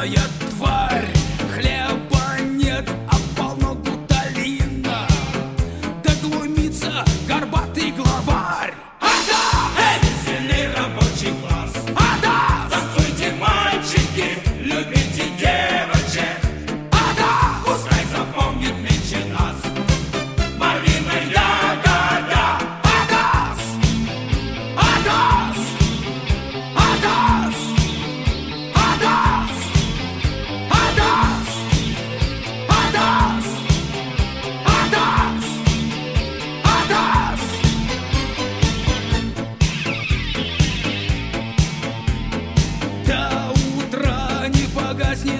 злая тварь. Хлеба нет, а полно гуталина. Да глумится горбатый главарь. Веселый рабочий класс. Танцуйте, мальчики, любите девочек. Пускай запомнит меньше нас малина ягода. Атас! Атас! Атас! Атас! Атас! Атас! Атас! Атас! До утра не погаснет